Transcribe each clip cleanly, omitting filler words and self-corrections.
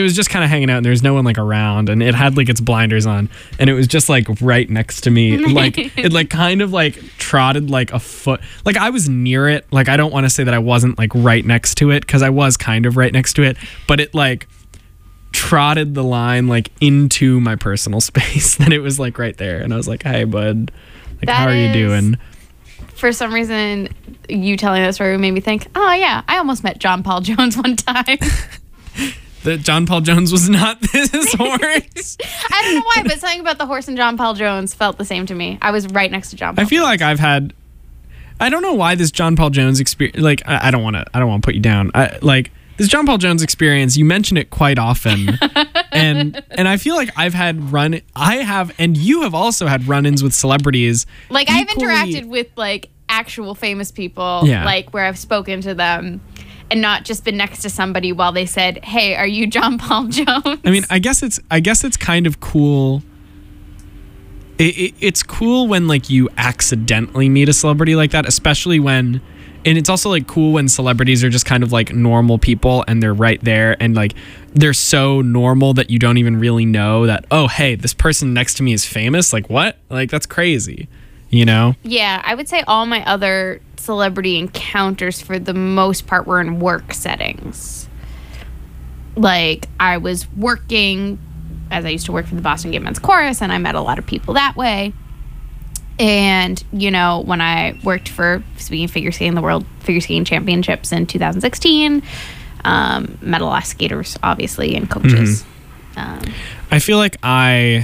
It was just kind of hanging out and there was no one like around, and it had like its blinders on, and it was just like right next to me. Like it like kind of like trotted like a foot. Like I was near it. Like I don't want to say that I wasn't like right next to it, because I was kind of right next to it, but it like trotted the line like into my personal space. Then it was like right there, and I was like, "Hey, bud, like how are you doing?" For some reason, you telling that story made me think, oh yeah, I almost met John Paul Jones one time. That John Paul Jones was not this horse. I don't know why, but something about the horse and John Paul Jones felt the same to me. I was right next to John Paul I feel Jones. like I don't know why this John Paul Jones experience, like I don't want to put you down. Like this John Paul Jones experience, you mention it quite often. and I feel like and you have also had run-ins with celebrities. Like I've interacted with like actual famous people, like where I've spoken to them and not just been next to somebody while they said, "Hey, are you John Paul Jones?" I mean, I guess it's kind of cool. It's cool when like you accidentally meet a celebrity like that, especially when, and it's also like cool when celebrities are just kind of like normal people and they're right there, and like they're so normal that you don't even really know that, oh, hey, this person next to me is famous. Like what? Like that's crazy, you know? Yeah, I would say all my other celebrity encounters for the most part were in work settings. Like I was working, as I used to work for the Boston Gay Men's Chorus, and I met a lot of people that way. And, you know, when I worked for, speaking of figure skating, the World Figure Skating Championships in 2016, met a lot of skaters, obviously, and coaches. I feel like I've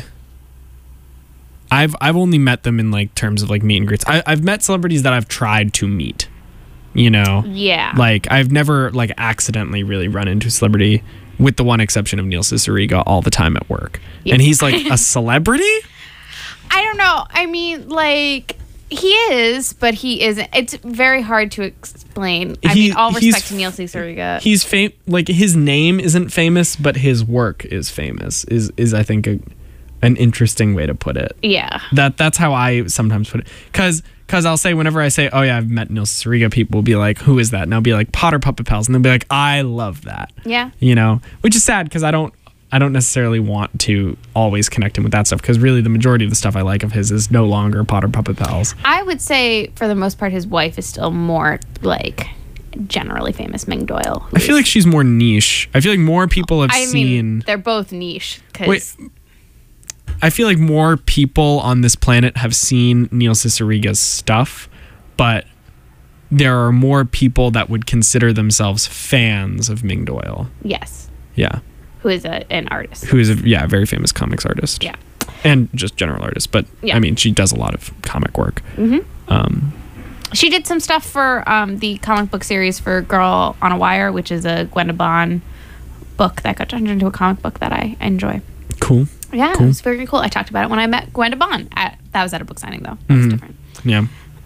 only met them in like terms of like meet and greets. I've met celebrities that I've tried to meet, you know? Yeah. Like I've never like accidentally really run into a celebrity, with the one exception of Neil Cicierega, all the time at work. Yeah. And he's like a celebrity? I don't know. I mean, like, he is, but he isn't. It's very hard to explain. I mean, all respect to Neil Cicierega. He's like his name isn't famous, but his work is famous. Is I think an interesting way to put it. Yeah. That's how I sometimes put it. Because I'll say, whenever I say, oh yeah, I've met Neil Cicierega, people will be like, who is that? And I'll be like, Potter Puppet Pals. And they'll be like, I love that. Yeah. You know, which is sad because I don't necessarily want to always connect him with that stuff, because really the majority of the stuff I like of his is no longer Potter Puppet Pals. I would say for the most part his wife is still more like generally famous, Ming Doyle. I feel like she's more niche. I feel like more people have seen... mean, they're both niche. I feel like more people on this planet have seen Neil Cicierega's stuff, but there are more people that would consider themselves fans of Ming Doyle. Yes. Yeah. Who is an artist. Who is a very famous comics artist. Yeah. And just general artist. But, yeah. I mean, she does a lot of comic work. Mm-hmm. She did some stuff for the comic book series for Girl on a Wire, which is a Gwenda Bond book that got turned into a comic book that I enjoy. Cool. Yeah, cool. It was very cool. I talked about it when I met Gwenda Bond. That was at a book signing, though. That was different. Yeah.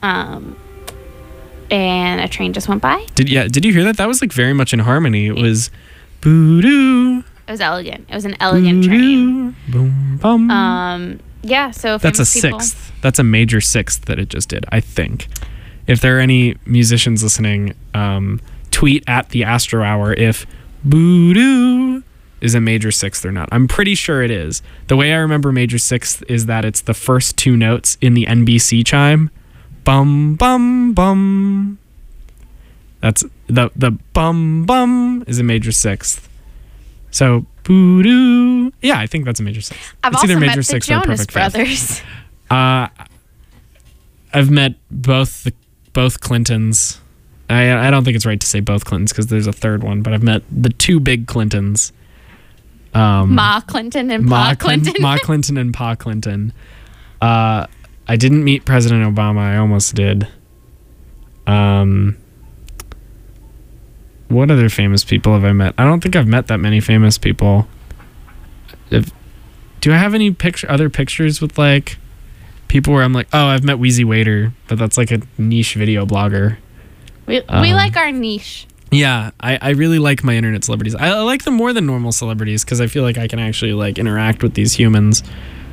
And a train just went by. Did you hear that? That was like very much in harmony. It was boo-doo. It was elegant. It was an elegant train. Boom, bum. Yeah, so that's a sixth. That's a major sixth that it just did, I think. If there are any musicians listening, tweet at the Astro Hour if boo-doo is a major sixth or not. I'm pretty sure it is. The way I remember major sixth is that it's the first two notes in the NBC chime. Bum, bum, bum. That's the bum, bum is a major sixth. So, boo-doo. Yeah, I think that's a major sixth. I've also met the Jonas Brothers. I've met both Clintons. I don't think it's right to say both Clintons because there's a third one, but I've met the two big Clintons. Ma Clinton and Pa Clinton. Ma Clinton and Pa Clinton. I didn't meet President Obama. I almost did. What other famous people have I met? I don't think I've met that many famous people. Do I have any other pictures with like people where I'm like, oh, I've met Wheezy Waiter, but that's like a niche video blogger. We like our niche. Yeah, I really like my internet celebrities. I like them more than normal celebrities because I feel like I can actually like interact with these humans.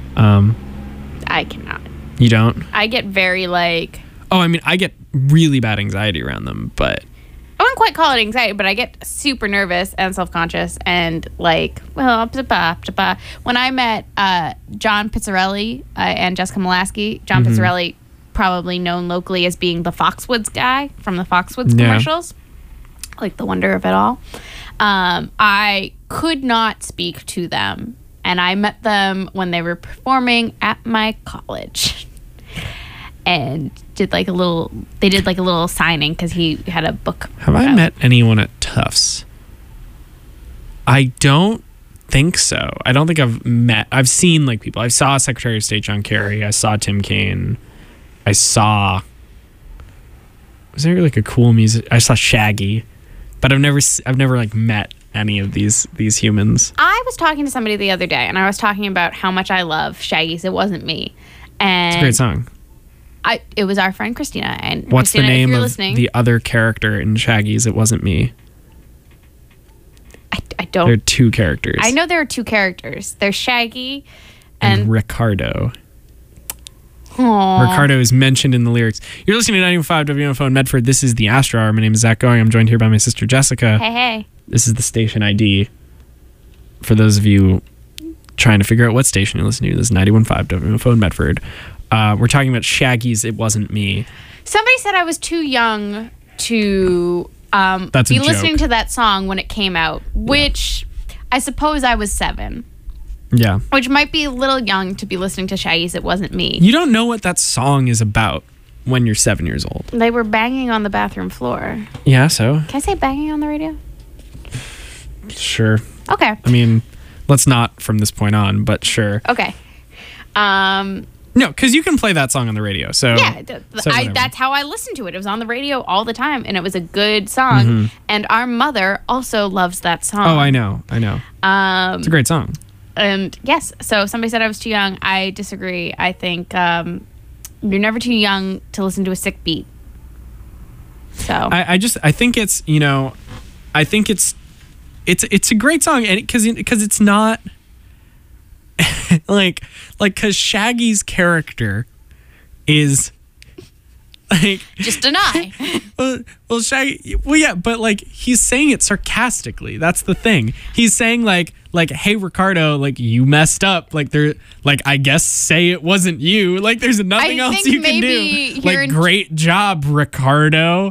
I cannot. You don't? I get very like... Oh, I mean, I get really bad anxiety around them, but... Oh, wouldn't quite call it anxiety, but I get super nervous and self-conscious and like, well, when I met John Pizzarelli and Jessica Molaski, John Pizzarelli, probably known locally as being the Foxwoods guy from the Foxwoods commercials, like the wonder of it all. I could not speak to them, and I met them when they were performing at my college. And did like a little signing because he had a book. Have I met anyone at Tufts? I don't think so. I don't think I've seen like people. I saw Secretary of State John Kerry. I saw Tim Kaine. Was there like a cool music? I saw Shaggy, but I've never like met any of these humans. I was talking to somebody the other day, and I was talking about how much I love Shaggy's "It Wasn't Me," and it's a great song. It was our friend Christina. And what's Christina, the name of listening, the other character in Shaggy's "It Wasn't Me"? I don't. There are two characters. I know there are two characters. There's Shaggy and Ricardo. Aww. Ricardo is mentioned in the lyrics. You're listening to 91.5 WMFO in Medford. This is the Astro Hour. My name is Zach Going. I'm joined here by my sister Jessica. Hey. This is the station ID. For those of you trying to figure out what station you're listening to, this is 91.5 WMFO in Medford. We're talking about Shaggy's "It Wasn't Me." Somebody said I was too young to be listening to that song when it came out, which I suppose I was 7. Yeah. Which might be a little young to be listening to Shaggy's "It Wasn't Me." You don't know what that song is about when you're 7 years old. They were banging on the bathroom floor. Yeah, so? Can I say banging on the radio? Sure. Okay. I mean, let's not from this point on, but sure. Okay. No, because you can play that song on the radio. So yeah, that's how I listened to it. It was on the radio all the time, and it was a good song. And our mother also loves that song. Oh, I know. It's a great song. And yes, so somebody said I was too young. I disagree. I think you're never too young to listen to a sick beat. So I think it's, I think it's a great song, and because it's not like because Shaggy's character is like just deny. well, Shaggy. Well, yeah, but like he's saying it sarcastically. That's the thing. He's saying like, hey Ricardo, like you messed up. Like I guess say it wasn't you. Like there's nothing else you can do. Like great job, Ricardo.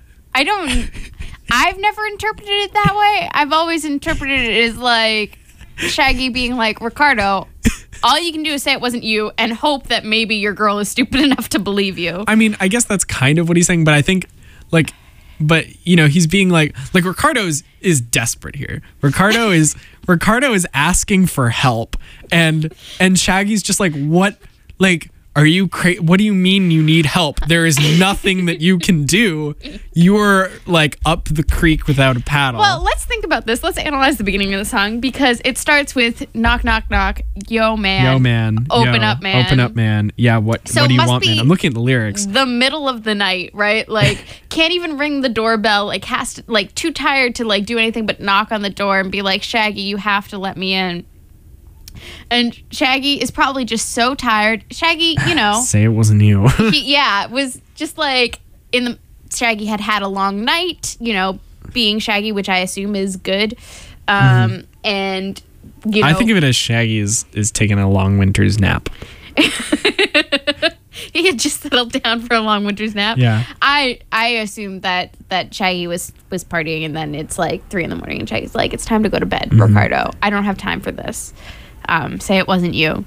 I've never interpreted it that way. I've always interpreted it as like Shaggy being like, Ricardo, all you can do is say it wasn't you and hope that maybe your girl is stupid enough to believe you. I mean, I guess that's kind of what he's saying, but I think he's being like Ricardo is desperate here. Ricardo is asking for help, and Shaggy's just like, what? Like, are you crazy? What do you mean you need help? There is nothing that you can do. You're like up the creek without a paddle. Well, let's think about this. Let's analyze the beginning of the song because it starts with knock, knock, knock. Yo, man. Yo, man. Open up, man. Open up, man. Yeah, what do you want, man? I'm looking at the lyrics. The middle of the night, right? Like, can't even ring the doorbell. Like, has to, like, too tired to, like, do anything but knock on the door and be like, Shaggy, you have to let me in. And Shaggy is probably just so tired. Shaggy, say it wasn't you. It was just like Shaggy had a long night, being Shaggy, which I assume is good. And I think of it as Shaggy is taking a long winter's nap. He had just settled down for a long winter's nap. Yeah. I assume that Shaggy was partying, and then it's like 3 a.m. and Shaggy's like, it's time to go to bed, Ricardo. I don't have time for this. Say it wasn't you.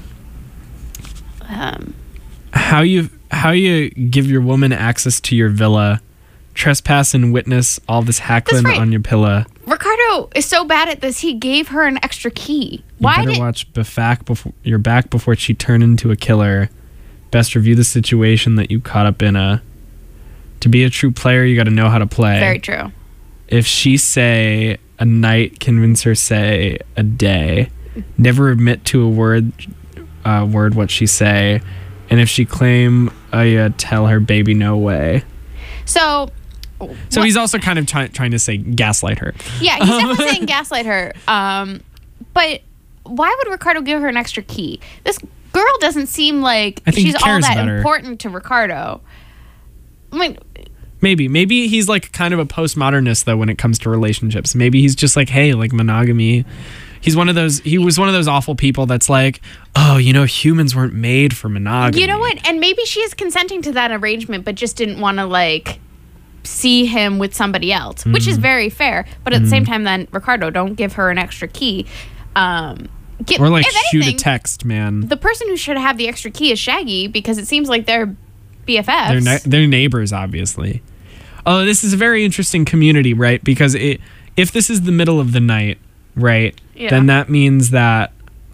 How you give your woman access to your villa, trespass and witness all this hackling on your pillow. Ricardo is so bad at this. He gave her an extra key. You better watch your back before she turn into a killer. Best review the situation that you caught up in a. To be a true player, you got to know how to play. Very true. If she say a night, convince her say a day. Never admit to a word what she say, and if she claim, tell her baby no way. So he's also kind of trying to say gaslight her. Yeah, he's definitely saying gaslight her. But why would Ricardo give her an extra key? This girl doesn't seem like she's all that important to Ricardo. I mean, Maybe he's like kind of a postmodernist though when it comes to relationships. Maybe he's just like, hey, like monogamy. He was one of those awful people that's like, oh, humans weren't made for monogamy. You know what? And maybe she is consenting to that arrangement, but just didn't want to like see him with somebody else, which is very fair. But at the same time, then Ricardo, don't give her an extra key. Or like shoot a text, man. The person who should have the extra key is Shaggy, because it seems like they're BFFs. They're neighbors, obviously. Oh, this is a very interesting community, right? Because if this is the middle of the night, right, then that means that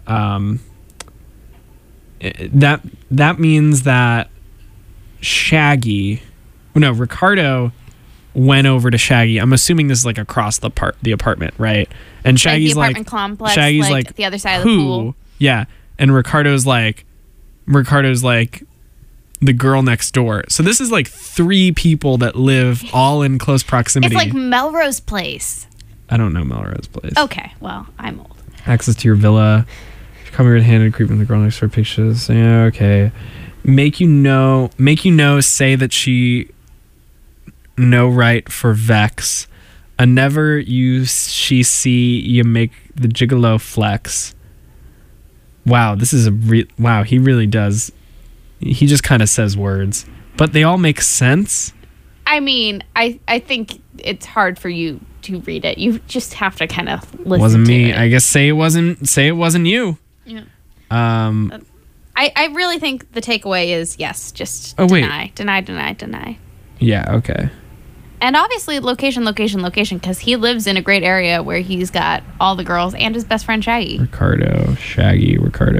that means that Ricardo went over to Shaggy. I'm assuming this is like across the apartment, right? And Shaggy's the apartment complex, Shaggy's like the other side of the pool. Yeah, and Ricardo's like the girl next door. So this is like 3 people that live all in close proximity. It's like Melrose Place. I don't know Melrose Place. Okay, well, I'm old. Access to your villa. Come red-handed, creeping the girl next door pictures. Yeah, okay. Make you know, say that she no right for vex. A never she see you make the gigolo flex. Wow, this is wow, he really does. He just kind of says words, but they all make sense. I mean, I think it's hard for you to read it. You just have to kind of listen. Wasn't to me. it. I guess say it wasn't you. Yeah. I really think the takeaway is yes, just deny. Yeah, okay. And obviously location, because he lives in a great area where he's got all the girls and his best friend Shaggy. Ricardo, Shaggy.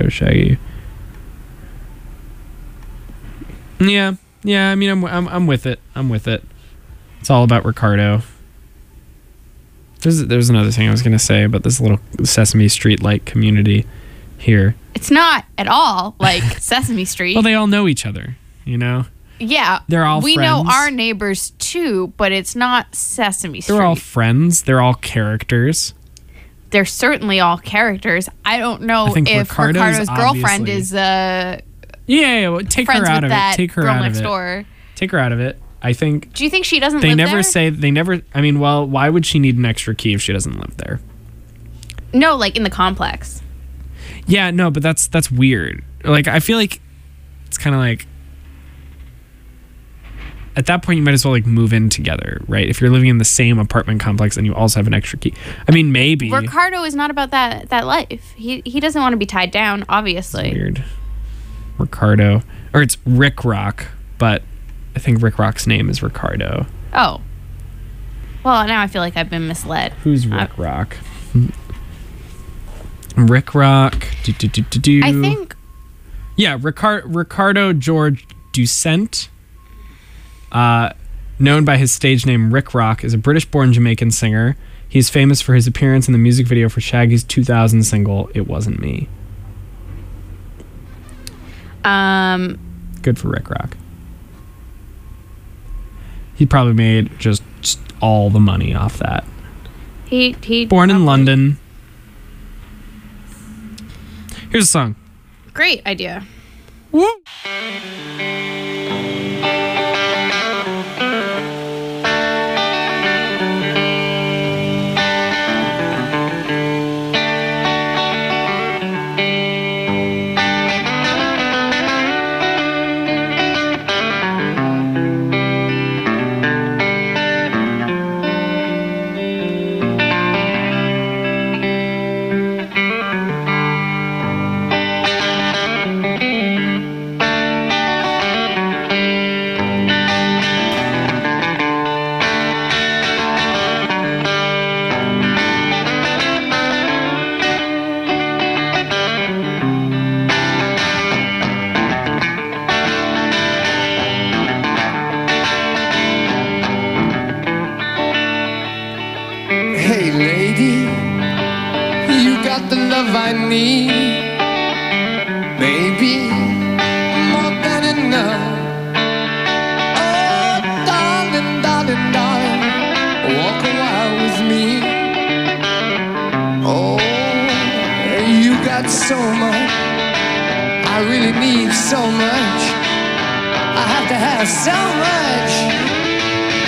Yeah. I mean, I'm with it. It's all about Ricardo. There's another thing I was gonna say about this little Sesame Street like community here. It's not at all like Sesame Street. Well, they all know each other, Yeah, they're all we friends. know our neighbors too, but it's not Sesame Street. They're all friends. They're all characters. They're certainly all characters. I don't know if Ricardo's girlfriend is well, take friends her out with of that it. Take her girl out next of it. door. Take her out of it. I think. Do you think she doesn't they live never there? say they never. I mean, well, why would she need an extra key if she doesn't live there? No, like in the complex. Yeah, no, but that's weird. Like, I feel like it's kind of like at that point you might as well like move in together, right? If you're living in the same apartment complex and you also have an extra key. I mean, maybe. Ricardo is not about that life. He doesn't want to be tied down, obviously. It's weird. Ricardo, or it's Rick Rock, but I think Rick Rock's name is Ricardo. Oh. Well, now I feel like I've been misled. Who's Rick Rock? Rick Rock. I think. Yeah, Ricardo George Ducent, known by his stage name Rick Rock, is a British-born Jamaican singer. He's famous for his appearance in the music video for Shaggy's 2000 single "It Wasn't Me." Good for Rick Rock. He probably made just all the money off that. He born in London. Here's a song. Great idea. Woo! Hey lady, you got the love I need. Maybe more than enough. Oh, darling, darling, darling, walk a while with me. Oh, you got so much. I really need so much. I have to have so much.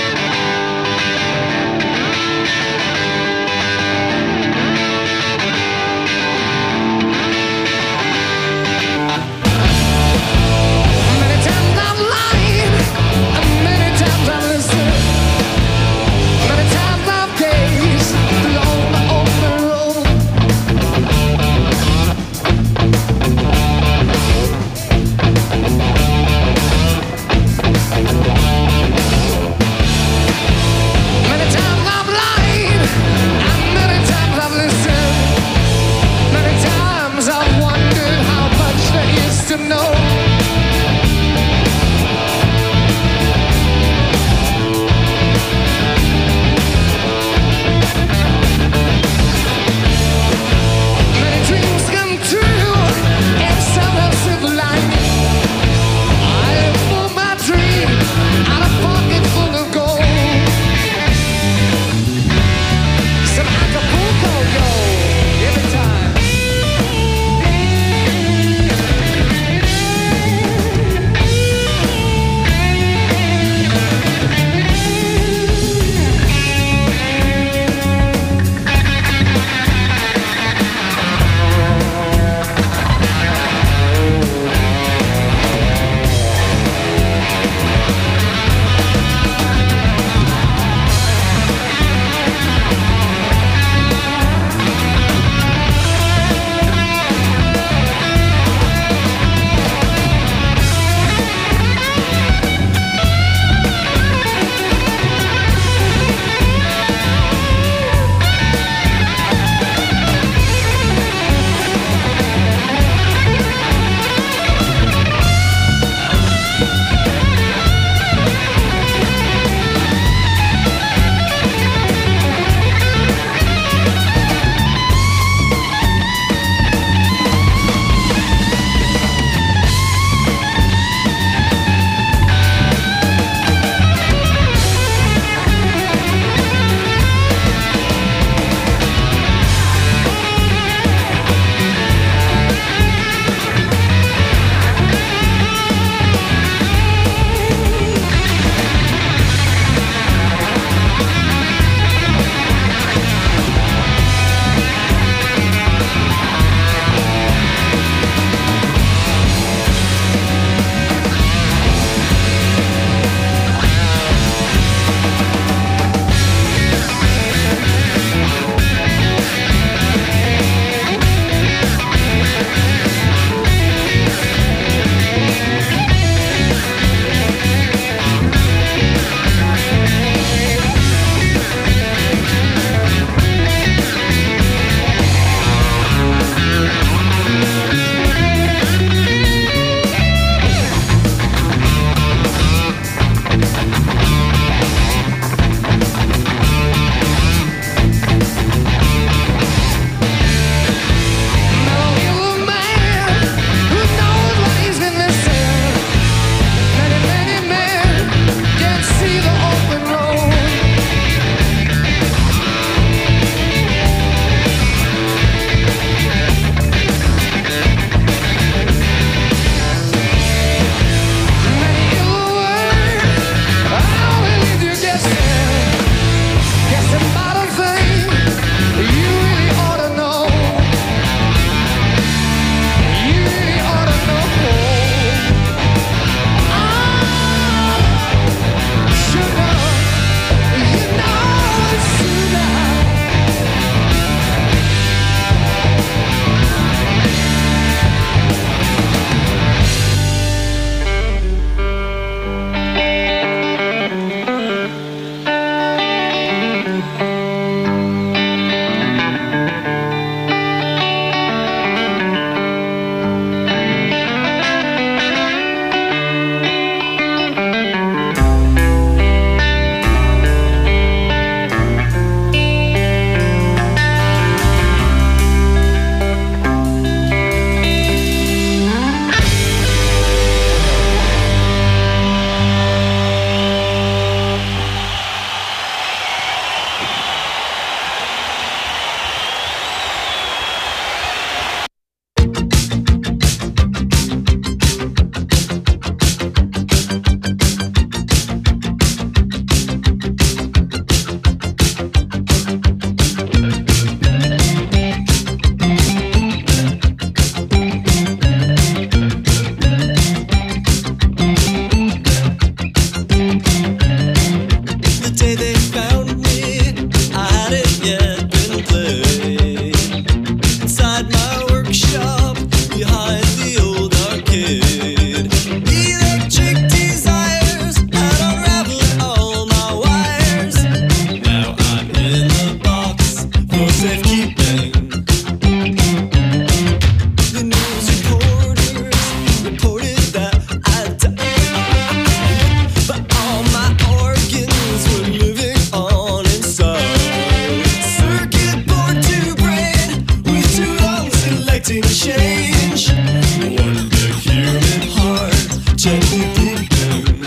expecting change. One the human heart gently beating.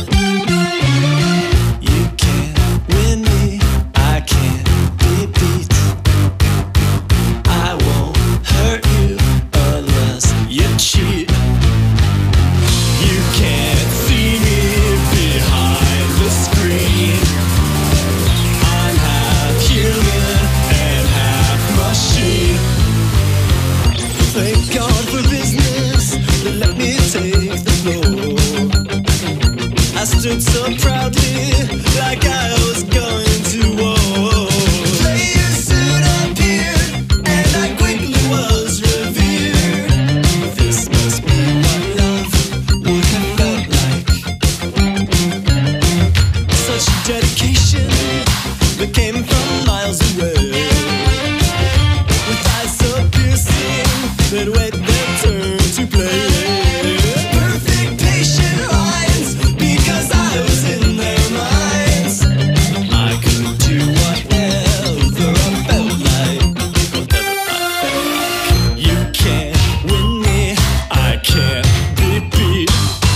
You can't win me, I can't be beat. I won't hurt you unless you cheat. You can't see me behind the screen. I'm half human and half machine. Thank God for business, but let me take the floor. I stood so proudly, like I was going to war. Players soon appeared, and I quickly was revered. This must be what love would have felt like. Such dedication that came from miles away. With eyes so piercing, they'd wait their turn to play. Perfect patient lines, because I was in their minds. I could do whatever I felt like. You can't win me, I can't be beat.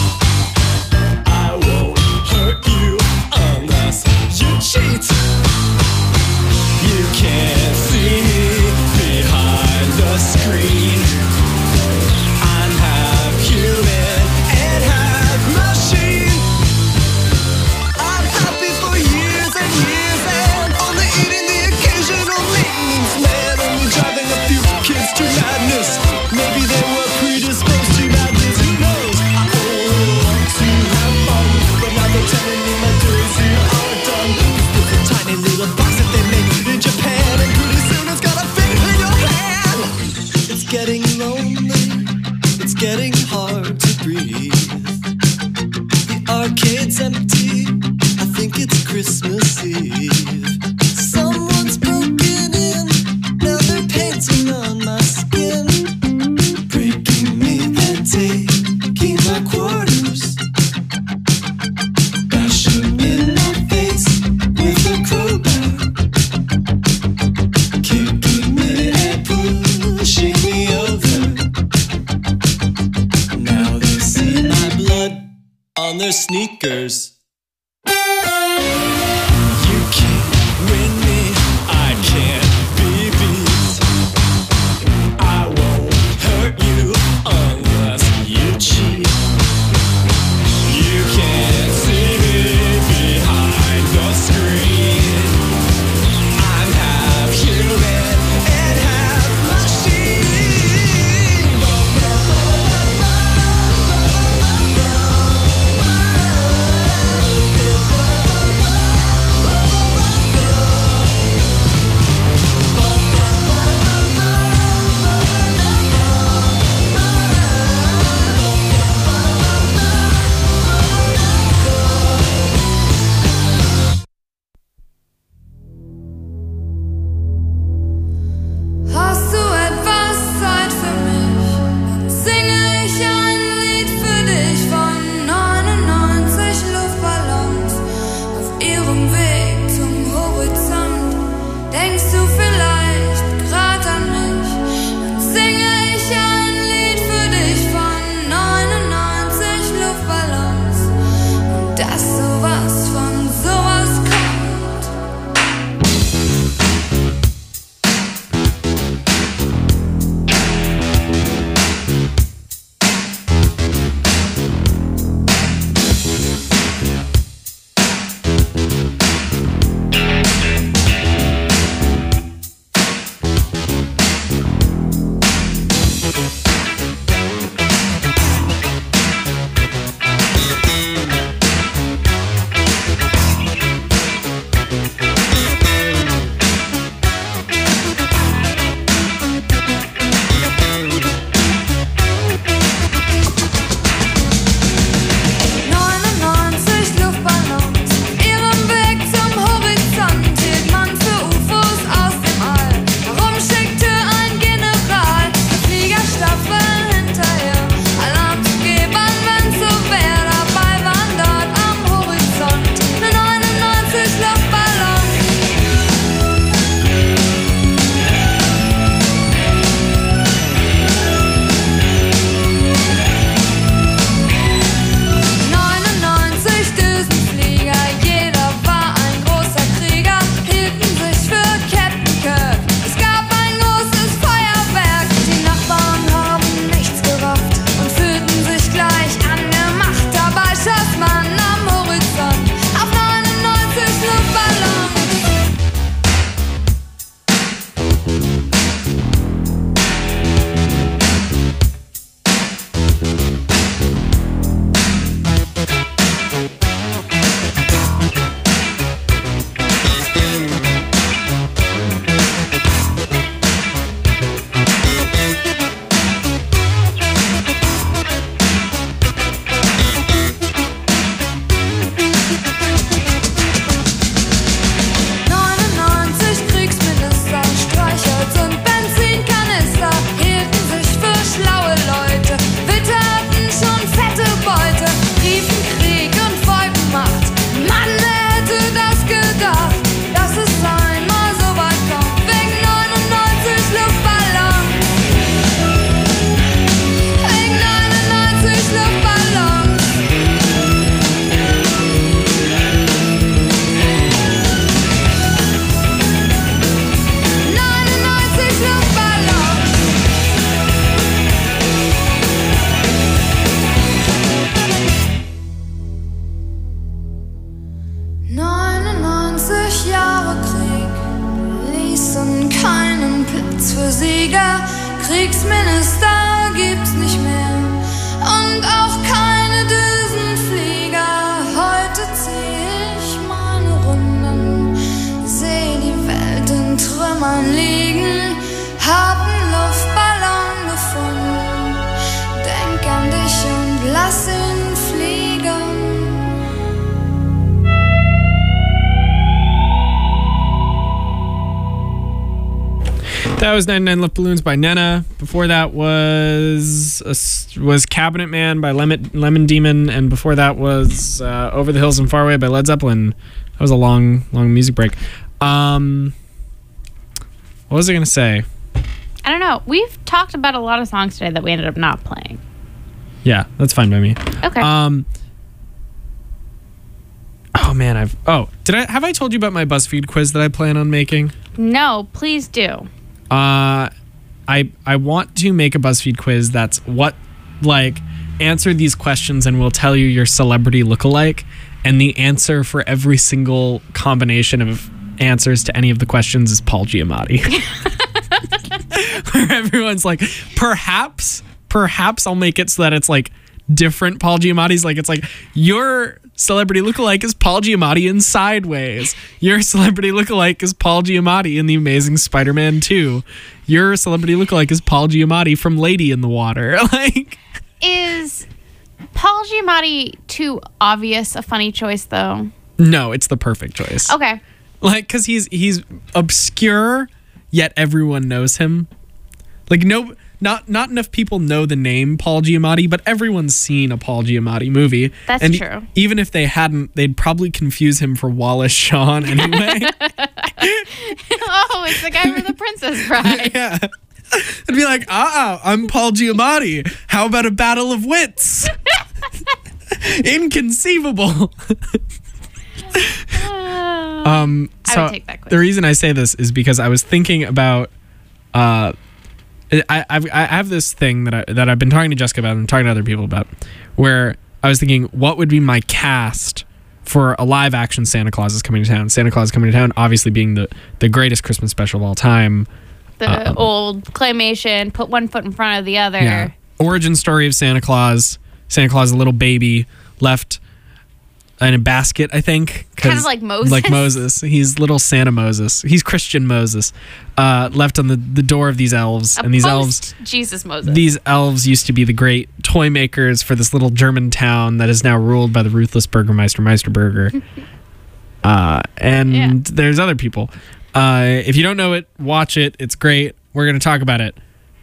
I won't hurt you unless you cheat. You can't see me behind the screen. I'm half human and half machine. I'm happy for years and years and only eating the occasional maintenance man. Only driving a few kids to madness. Maybe they were predisposed to madness, who knows? I only want to have fun, but now they're telling me my days here are done. There's a tiny little box that they make in Japan, and pretty soon it's gonna fit in your hand. It's getting lonely, it's getting hard to breathe. The arcade's empty, I think it's Christmas Eve. Someone's broken in, now they're painting on my skin. Breaking me, then taking my quarters. Bashing in my face with a crowbar. Kicking me and pushing me over. Now they see my blood on their sneakers. You can't Kriegsminister gibt's nicht mehr und auch keine Düsenflieger. Heute zieh ich meine Runden, seh die Welt in Trümmern liegen, hab 'n Luftballon gefunden, denk an dich und lass ihn fliegen. That was 99 Left Balloons by Nena. Before that was Cabinet Man by Lemon Demon, and before that was Over the Hills and Far Away by Led Zeppelin. That was a long music break. What was I going to say? I don't know. We've talked about a lot of songs today that we ended up not playing. Yeah, that's fine by me. Okay. Oh man, have I told you about my BuzzFeed quiz that I plan on making? No, please do. I want to make a BuzzFeed quiz that's answer these questions and we'll tell you your celebrity lookalike, and the answer for every single combination of answers to any of the questions is Paul Giamatti. Where everyone's like, perhaps I'll make it so that it's like different Paul Giamatti's. Like it's like your celebrity lookalike is Paul Giamatti in Sideways. Your celebrity lookalike is Paul Giamatti in The Amazing Spider-Man 2. Your celebrity lookalike is Paul Giamatti from Lady in the Water. Like, is Paul Giamatti too obvious a funny choice though? No, it's the perfect choice. Okay. Like, because he's obscure, yet everyone knows him. Like, not enough people know the name Paul Giamatti, but everyone's seen a Paul Giamatti movie. That's and true. Even if they hadn't, they'd probably confuse him for Wallace Shawn anyway. Oh, it's the guy from The Princess Bride. Yeah. It'd be like, I'm Paul Giamatti. How about a battle of wits? Inconceivable. I would take that quiz. The reason I say this is because I was thinking about I have this thing that I've been talking to Jessica about and talking to other people about, where I was thinking, what would be my cast for a live action Santa Claus is Coming to Town? Santa Claus is Coming to Town, obviously being the greatest Christmas special of all time. The old claymation, put one foot in front of the other. Yeah. Origin story of Santa Claus. Santa Claus, a little baby, left in a basket, I think. Kind of like Moses. Like Moses. He's little Santa Moses. He's Christian Moses. Left on the door of these elves. And these elves, Jesus Moses. These elves used to be the great toy makers for this little German town that is now ruled by the ruthless Burgermeister Meisterburger. And there's other people. If you don't know it, watch it. It's great. We're going to talk about it.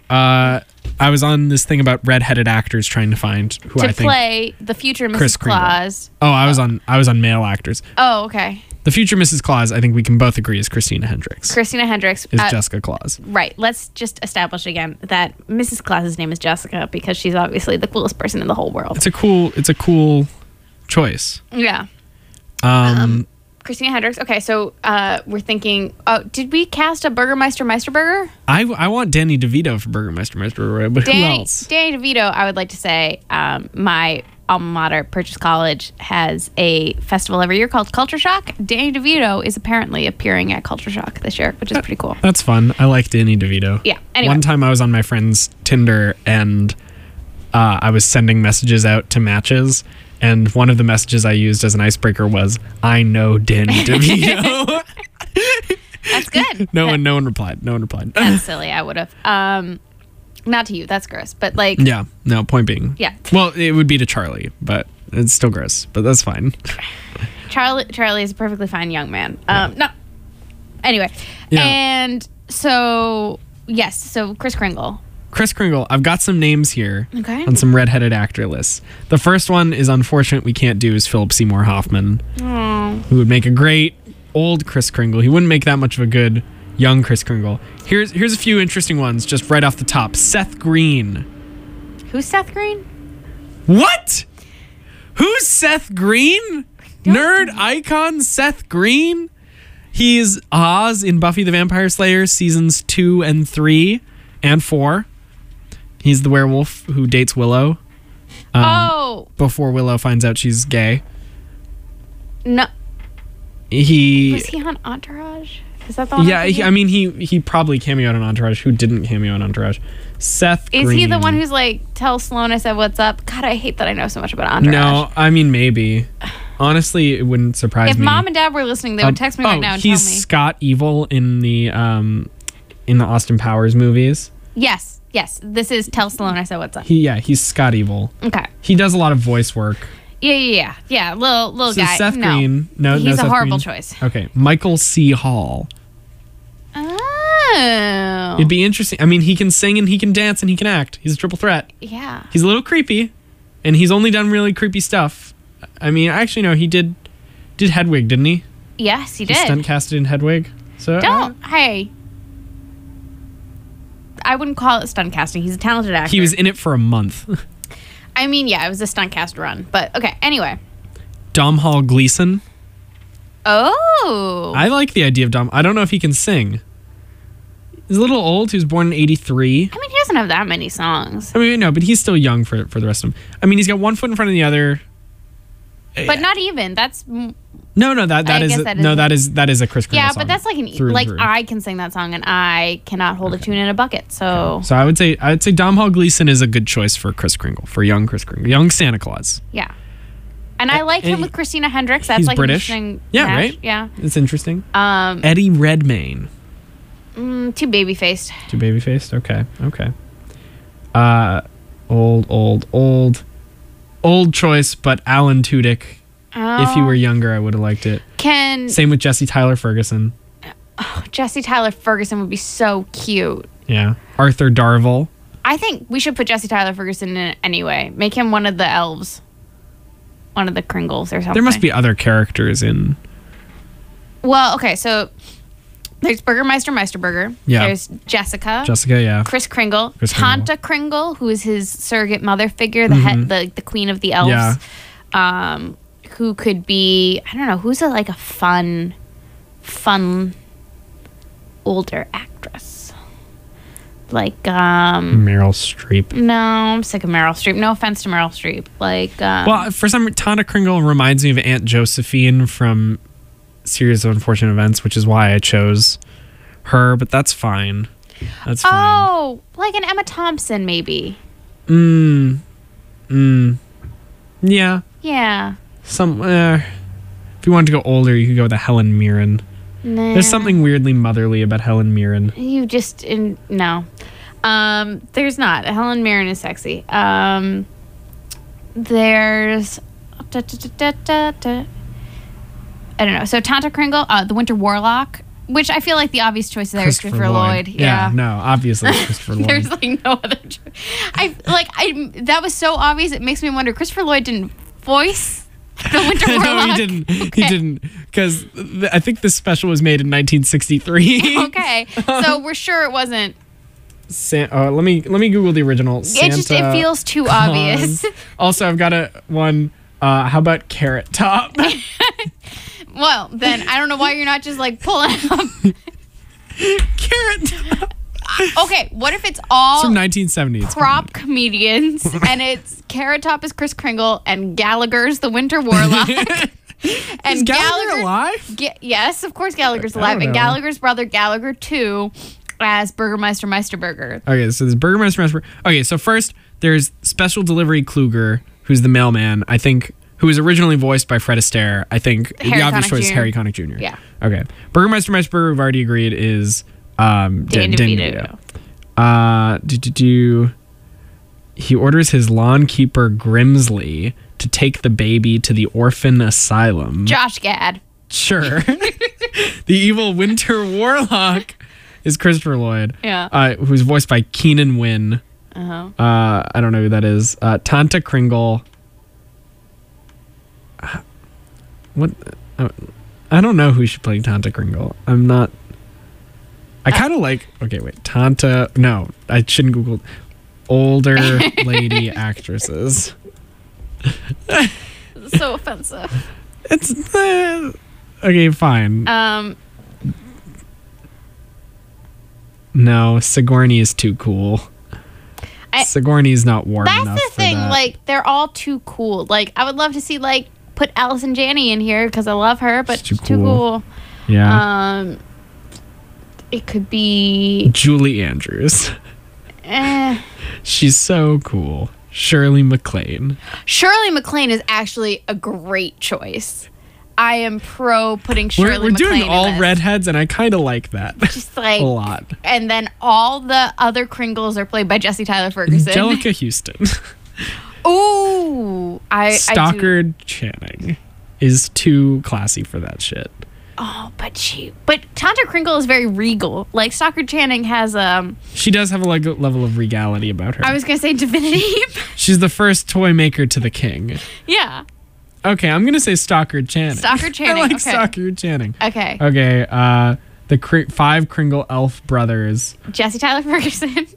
I was on this thing about redheaded actors trying to find who I think play the future Kris Mrs. Kringle. Claus. Oh, I was on male actors. Oh, okay. The future Mrs. Claus, I think we can both agree, is Christina Hendricks. Christina Hendricks is Jessica Claus. Right. Let's just establish again that Mrs. Claus's name is Jessica because she's obviously the coolest person in the whole world. It's a cool choice. Yeah. Christina Hendricks. Okay, so we're thinking. Oh, did we cast a Burgermeister Meisterburger? I want Danny DeVito for Burgermeister Meisterburger, but who else? Danny DeVito. I would like to say my alma mater, Purchase College, has a festival every year called Culture Shock. Danny DeVito is apparently appearing at Culture Shock this year, which is pretty cool. That's fun. I like Danny DeVito. Yeah. Anyway. One time I was on my friend's Tinder and I was sending messages out to matches. And one of the messages I used as an icebreaker was, "I know Danny DeVito." That's good. No one replied. That's silly. I would have. Not to you. That's gross. But like. Yeah. No. Point being. Yeah. Well, it would be to Charlie, but it's still gross. But that's fine. Charlie is a perfectly fine young man. No. Anyway. Yeah. And so yes. So Kris Kringle. Kris Kringle, I've got some names here Okay. on some redheaded actor lists. The first one is unfortunate we can't do is Philip Seymour Hoffman, who would make a great old Kris Kringle. He wouldn't make that much of a good young Kris Kringle. Here's a few interesting ones just right off the top. Seth Green. Who's Seth Green? What? Who's Seth Green? Nerd icon Seth Green? He's Oz in Buffy the Vampire Slayer seasons 2 and 3 and 4. He's the werewolf who dates Willow. Before Willow finds out she's gay. No. Was he on Entourage? Is that the one? Yeah, I mean, he probably cameoed on Entourage. Who didn't cameo on Entourage? Seth Is Green. he the one who's like, tell Sloan I said what's up? God, I hate that I know so much about Entourage. No, I mean, maybe. Honestly, it wouldn't surprise If me. Mom and Dad were listening, they would text me right now and tell me. He's Scott Evil in the Austin Powers movies. Yes. This is Tell Sloan I said what's up. He's Scott Evil. Okay. He does a lot of voice work. Yeah. Little So guy. Seth no. Green. No, He's Seth a horrible Green. choice. Okay, Michael C. Hall. Oh. It'd be interesting. I mean, he can sing and he can dance and he can act. He's a triple threat. Yeah. He's a little creepy, and he's only done really creepy stuff. I mean, actually, no, he did Hedwig, didn't he? Yes, he He did. stunt casted in Hedwig. So Hey. I wouldn't call it stunt casting. He's a talented actor. he was in it for a month. I mean, yeah, it was a stunt cast run. But okay, anyway. Domhnall Gleeson. Oh. I like the idea of Dom. I don't know if he can sing. He's a little old. He was born in 83. I mean, he doesn't have that many songs. I mean, no, but he's still young for the rest of them. I mean, he's got one foot in front of the other. But not even. That's No, that I is guess that that is a Chris Kringle yeah, song but that's like through. I can sing that song and I cannot hold a tune in a bucket. So So I would say Domhnall Gleeson is a good choice for Chris Kringle, for young Chris Kringle, young Santa Claus. yeah. And I like him with Christina Hendricks. That's He's like British. an interesting Yeah, match. right? Yeah. It's interesting. Eddie Redmayne. Too baby faced. Too baby faced? Okay. Old choice, but Alan Tudyk. If he were younger, I would have liked it. Same with Jesse Tyler Ferguson. Jesse Tyler Ferguson would be so cute. Yeah. Arthur Darvill. I think we should put Jesse Tyler Ferguson in it anyway. Make him one of the elves. One of the Kringles or something. There must be other characters in. Well, okay, so there's Burgermeister Meisterburger. Yeah. There's Jessica. Yeah. Chris Kringle. Chris Kringle. Tanta Kringle, who is his surrogate mother figure, the head, the queen of the elves. Yeah. Who could be, I don't know, who's a fun older actress? Like Meryl Streep. no, I'm sick of Meryl Streep. No offense to Meryl Streep. Well, for some Tanta Kringle reminds me of Aunt Josephine from Series of Unfortunate Events, which is why I chose her, but that's fine. That's fine. Oh, like an Emma Thompson maybe. Yeah. Yeah. If you wanted to go older, you could go with a Helen Mirren. Nah. There's something weirdly motherly about Helen Mirren. You just no. There's not. Helen Mirren is sexy. There's I don't know. So Tanta Kringle, the Winter Warlock, which I feel like the obvious choice there is Christopher Lloyd. Yeah, no, obviously it's Christopher Lloyd. There's no other choice. That was so obvious. It makes me wonder. Christopher Lloyd didn't voice the Winter Warlock. No, he didn't. Okay. He didn't, because I think this special was made in 1963. Okay, so we're sure it wasn't. Let me Google the original. It feels too obvious. Also, I've got one. How about Carrot Top? Well, then I don't know why you're not just pulling up. Carrot Top. Okay, what if it's all It's from 1970. It's prop comedians and it's Carrot Top is Chris Kringle and Gallagher's the Winter Warlock? And Is Gallagher alive? Yes, of course Gallagher's alive. And know. Gallagher's brother Gallagher 2 as Burgermeister Meisterburger. Okay, so there's Burgermeister. Okay, so first there's Special Delivery Kluger, who's the mailman. I think who was originally voiced by Fred Astaire. I think Harry the obvious Connick choice is Jr. Harry Connick Jr. Yeah. Okay. Burgermeister Meisterburger, we've already agreed, is Dan DeVito. DeVito. He orders his lawn keeper Grimsley to take the baby to the orphan asylum. Josh Gad. Sure. The evil Winter Warlock is Christopher Lloyd. Yeah. Who's voiced by Keenan Wynn. Uh-huh. I don't know who that is. Tanta Kringle. What? I don't know who should play Tanta Kringle. I'm not. I kind of like. Okay, wait. Tanta. No, I shouldn't Google. Older lady actresses. So offensive. It's okay. Fine. No, Sigourney is too cool. Sigourney's not warm enough. That's the for thing. that. They're all too cool. I would love to see put Allison Janney in here because I love her, but She's too too cool. cool. Yeah. It could be. Julie Andrews. She's so cool. Shirley MacLaine. Shirley MacLaine is actually a great choice. I am pro putting Shirley We're MacLaine doing all in this. redheads, and I kind of like that. Just like a lot. And then all the other Kringles are played by Jesse Tyler Ferguson. Angelica Houston. Ooh, I do. Stockard Channing is too classy for that shit. Oh, but Tanta Kringle is very regal. Like Stockard Channing has She does have a level of regality about her. I was gonna say divinity. She's the first toy maker to the king. Yeah. Okay, I'm gonna say Stockard Channing. Stockard Channing. I like Okay. Stockard Channing. Okay. Okay. The 5 Kringle elf brothers. Jesse Tyler Ferguson.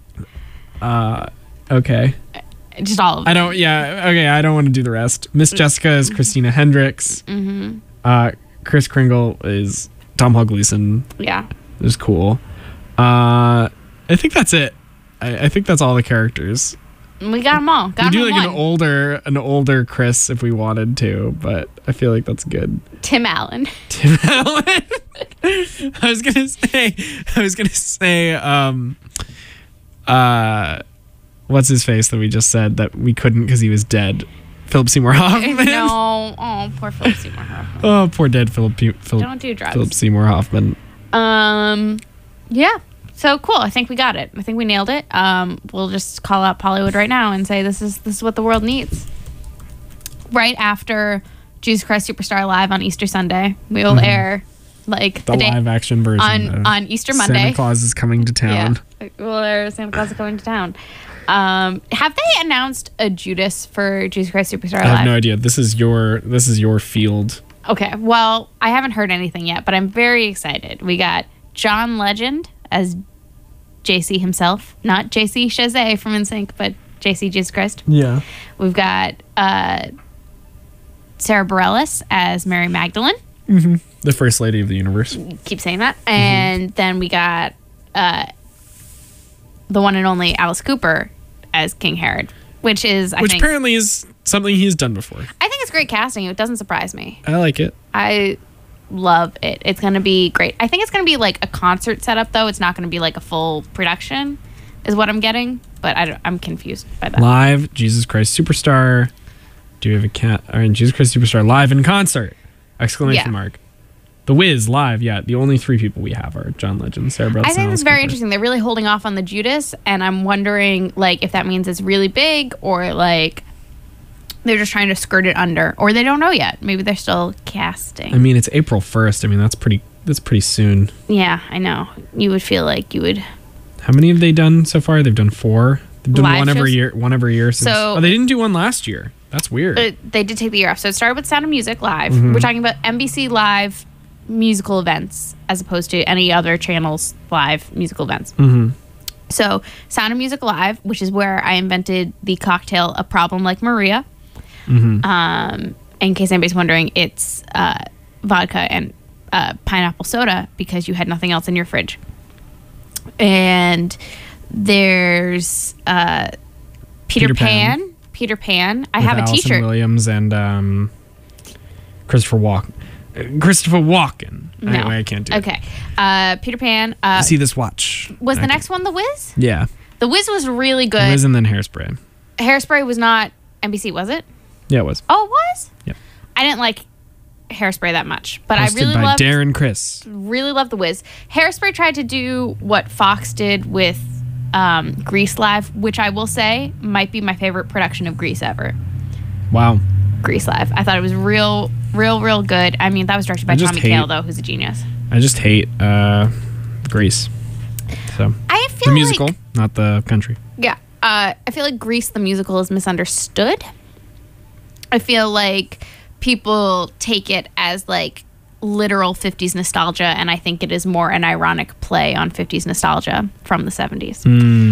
Okay. Just all of them. I don't. Yeah. Okay. I don't want to do the rest. Miss Jessica is Christina Hendricks. Chris Kringle is Tom Hogleason. Yeah. Is cool. I think that's it. I think that's all the characters. We got them all. Got We do them like one. an older Chris if we wanted to, but I feel like that's good. Tim Allen. Tim Allen. I was gonna say what's his face that we just said that we couldn't because he was dead. Philip Seymour Hoffman. No. Oh, poor Philip Seymour Hoffman. Oh, poor dead Philip Don't do drugs. Philip Seymour Hoffman. Yeah. So cool. I think we got it. I think we nailed it. We'll just call out Hollywood right now and say this is what the world needs. Right after Jesus Christ Superstar Live on Easter Sunday, we will air like The day live action version on Easter Monday. Santa Claus is coming to town. Yeah. We'll air Santa Claus is coming to town. Have they announced a Judas for Jesus Christ Superstar Live? I have no idea. This is your field. Okay. Well, I haven't heard anything yet, but I'm very excited. We got John Legend as JC himself, not JC Chazé from NSYNC, but JC Jesus Christ. Yeah. We've got Sarah Bareilles as Mary Magdalene. The First Lady of the Universe. Keep saying that. And then we got the one and only Alice Cooper as King Herod, which is, I Which think, apparently is something he's done before. I think it's great casting. It doesn't surprise me. I like it. I love it. It's going to be great. I think it's going to be like a concert setup, though. It's not going to be like a full production, is what I'm getting. But I'm confused by that. Live Jesus Christ Superstar. Do we have a cat? All right, Jesus Christ Superstar live in concert! Exclamation Yeah. mark. The Wiz live. Yeah, the only 3 people we have are John Legend, Sarah Bareilles, I think and it's Alice very Cooper. interesting. They're really holding off on the Judas, and I'm wondering like if that means it's really big or like they're just trying to skirt it under, or they don't know yet. Maybe they're still casting. I mean, it's April 1st. I mean, that's pretty soon. Yeah, I know. You would feel like you would. How many have they done so far? They've done 4. They've done Live one every shows? year. One every year since. So- oh, they didn't do one last year. That's weird. They did take the year off. So it started with Sound of Music Live. Mm-hmm. We're talking about NBC Live musical events as opposed to any other channel's live musical events. Mm-hmm. So Sound of Music Live, which is where I invented the cocktail A Problem Like Maria. Mm-hmm. In case anybody's wondering, it's vodka and pineapple soda because you had nothing else in your fridge. And there's Peter Pan. Peter Pan. I With have a Allison T-shirt. Williams and Christopher Walken. No. Anyway, I can't do it. Okay. Peter Pan. See this watch. Was the Okay. next one The Wiz? Yeah. The Wiz was really good. Wiz and then Hairspray. Hairspray was not NBC, was it? Yeah, it was. Oh, it was? Yep. I didn't like Hairspray that much, but Hosted I really by loved Darren Criss. really loved The Wiz. Hairspray tried to do what Fox did with Grease Live, which I will say might be my favorite production of Grease ever. Wow. Grease Live. I thought it was real good. I mean, that was directed by I just Tommy hate- Kail, though, who's a genius. I just hate Grease. So I feel the musical, like, not the country. yeah. I feel like Grease the musical is misunderstood. I feel like people take it as like literal 50s nostalgia, and I think it is more an ironic play on 50s nostalgia from the 70s.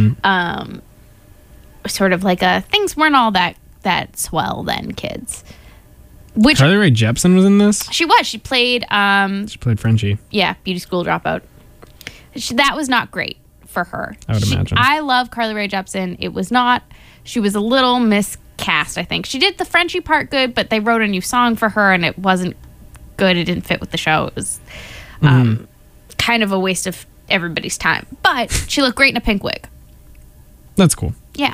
Sort of like a things weren't all that swell then, kids. Which Carly Rae Jepsen was in this. she was. She played She played Frenchie. yeah, Beauty School Dropout. That was not great for her. I would imagine. I love Carly Rae Jepsen. It was not. She was a little miscast, I think. She did the Frenchie part good, but they wrote a new song for her, and it wasn't good. It didn't fit with the show. It was kind of a waste of everybody's time. But she looked great in a pink wig. That's cool. Yeah.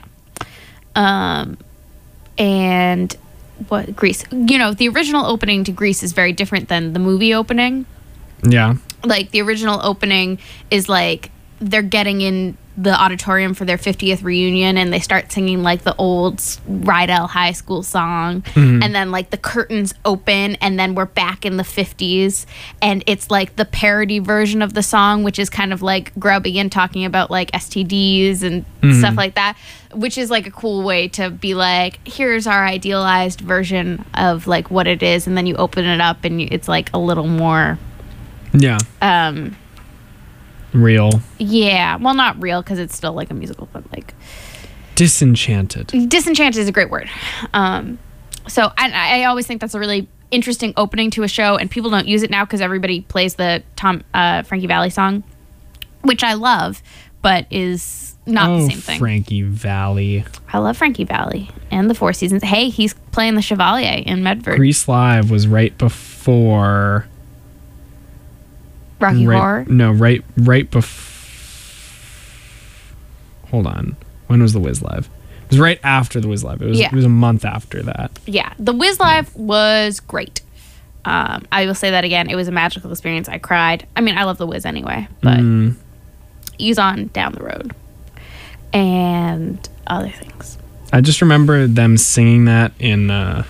And what Grease? You know, the original opening to Grease is very different than the movie opening. Yeah. Like the original opening is like they're getting in the auditorium for their 50th reunion and they start singing like the old Rydell High School song, and then like the curtains open and then we're back in the 50s and it's like the parody version of the song, which is kind of like grubby and talking about like STDs and stuff like that, which is like a cool way to be like, here's our idealized version of like what it is, and then you open it up and it's like a little more Yeah. Real. Yeah, well, not real because it's still like a musical, but like Disenchanted. disenchanted is a great word. So I always think that's a really interesting opening to a show, and people don't use it now because everybody plays the Frankie Valli song, which I love, but is not the same thing. Frankie Valli. I love Frankie Valli and the Four Seasons. Hey, he's playing the Chevalier in Medford. Grease Live was right before Rocky Horror. No, right before. Hold on. When was the Wiz Live? It was right after the Wiz Live. It was a month after that. Yeah, the Wiz Live was great. I will say that again. It was a magical experience. I cried. I mean, I love the Wiz anyway, but he's on down the road and other things. I just remember them singing that in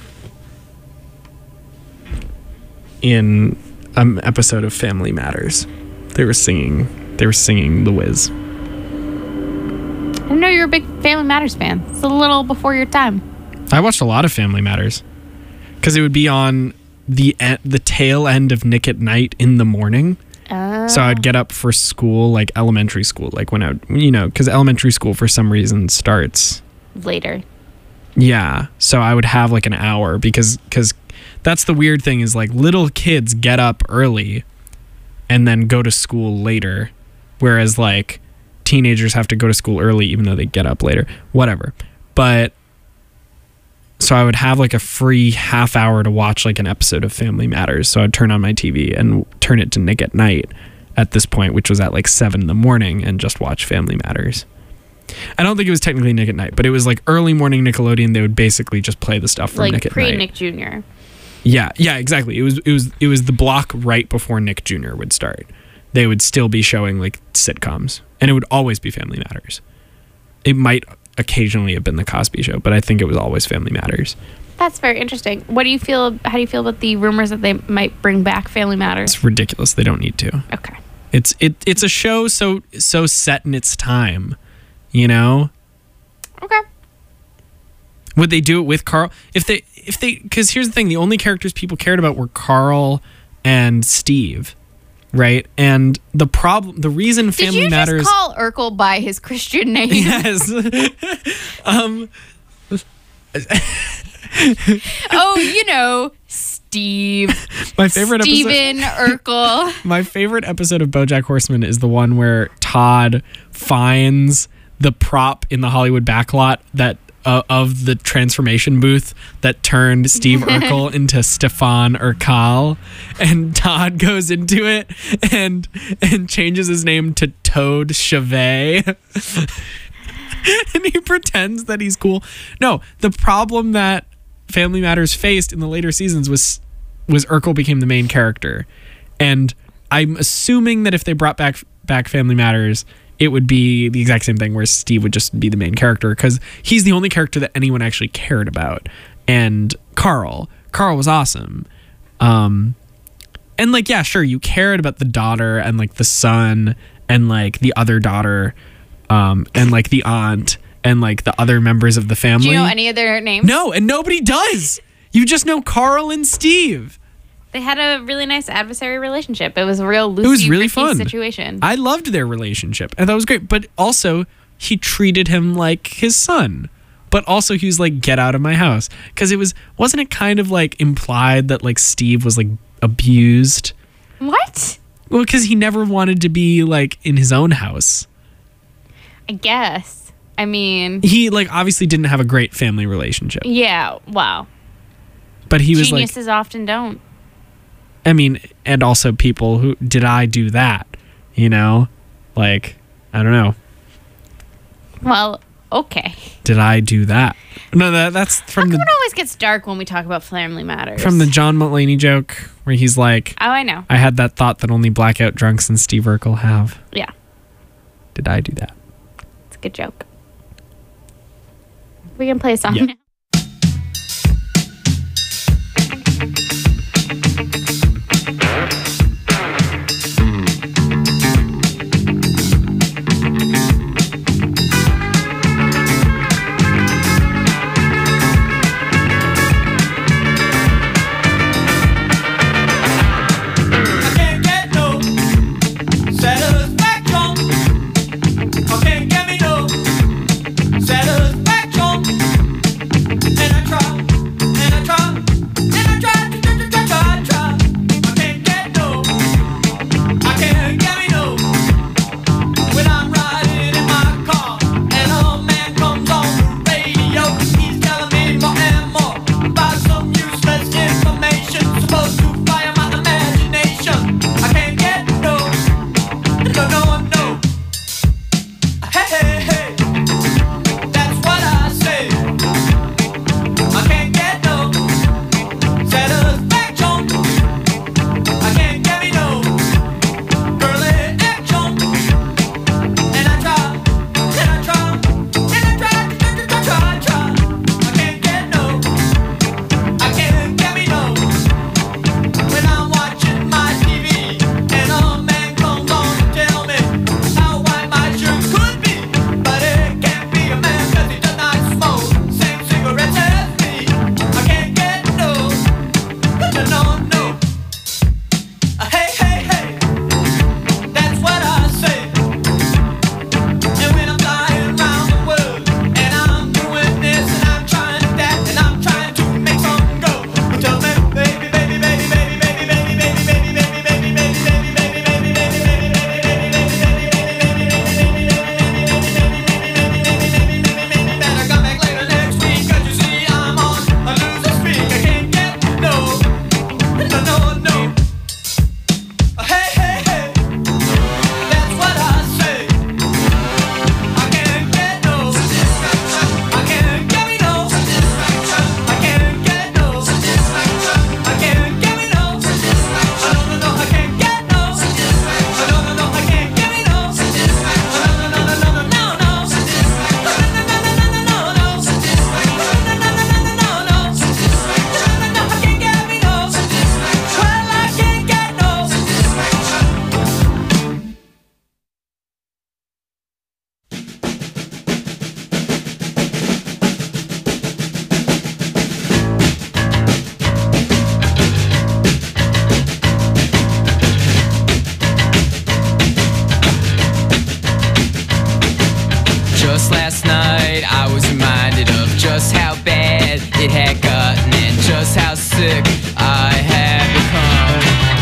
episode of Family Matters. They were singing The Wiz. I didn't know you were a big Family Matters fan. It's a little before your time. I watched a lot of Family Matters because it would be on the tail end of Nick at Night in the morning. So I'd get up for school, like elementary school, like when because elementary school for some reason starts later. Yeah. So I would have like an hour because that's the weird thing is like little kids get up early and then go to school later, whereas like teenagers have to go to school early even though they get up later, whatever. But so I would have like a free half hour to watch like an episode of Family Matters. So I'd turn on my TV and turn it to Nick at Night at this point, which was at like 7 a.m, and just watch Family Matters. I don't think it was technically Nick at Night, but it was like early morning Nickelodeon. They would basically just play the stuff from like Nick at Night. Nick Jr. Yeah, exactly. It was the block right before Nick Jr. would start. They would still be showing like sitcoms, and it would always be Family Matters. It might occasionally have been the Cosby Show, but I think it was always Family Matters. That's very interesting. How do you feel about the rumors that they might bring back Family Matters? It's ridiculous. They don't need to. Okay. It's a show so set in its time, you know? Okay. Would they do it with Carl? If they, because here's the thing: the only characters people cared about were Carl and Steve, right? And the reason Family Matters. Did you just call Urkel by his Christian name? Yes. Steve. My favorite Steven Urkel. My favorite episode of BoJack Horseman is the one where Todd finds the prop in the Hollywood backlot that of the transformation booth that turned Steve Urkel into Stefan Urkel, and Todd goes into it and changes his name to Toad Chevet. And he pretends that he's cool. No, the problem that Family Matters faced in the later seasons was Urkel became the main character. And I'm assuming that if they brought back Family Matters, it would be the exact same thing where Steve would just be the main character because he's the only character that anyone actually cared about. And Carl was awesome. And like, yeah, sure, you cared about the daughter and like the son and like the other daughter, and like the aunt and like the other members of the family. Do you know any of their names? No, and nobody does. You just know Carl and Steve. They had a really nice adversary relationship. It was a real Lucy It was really Ricky fun situation. I loved their relationship, and that was great. But also, he treated him like his son. But also, he was like, "Get out of my house," because wasn't it kind of like implied that like Steve was like abused? What? Well, because he never wanted to be like in his own house. I guess. I mean, He like obviously didn't have a great family relationship. yeah. Wow. But he was Geniuses often don't. I mean, and also people who did I do that, you know? Like, I don't know. Well, okay. Did I do that? No, that's from It always gets dark when we talk about Family Matters. from the John Mulaney joke where he's like, Oh, I know. I had that thought that only blackout drunks and Steve Urkel have. Yeah, Did I do that? it's a good joke. We can play a song Yeah. now. I can't get no satisfaction. I can't get me no satisfaction. And I try, and I try, and I try. I can't get no, I can't get me no. When I'm riding in my car and a man comes on the radio, he's telling me more and more about some useless information supposed to fire my imagination. I can't get no, no. Hey, hey, hey, that's what I say. I can't get no satisfaction. I can't get me no girly action. And I try, and I try, and I try. I can't get no, I can't get me no. When I'm watching my TV and a man comes on to tell me how white my shirt could be, but it can't be a man 'cause he does not smoke same cigarettes as me. I can't get no. Hey, hey, hey, that's what I say. And when I'm flying around the world and I'm doing this and I'm trying that and I'm trying to make something go, you tell me, baby, baby, baby, baby, baby, baby, baby, baby, baby, baby, baby, baby, better come back later next week 'cause you see I'm on a loser streak. I can't get no. Hey, hey, hey, that's what I say. I can't get no. I can't get me no. I can't get no. I can't get me no. No, I can't get no. No, I can't get me no. Just last night I was reminded of just how bad it had gotten and just how sick I had become.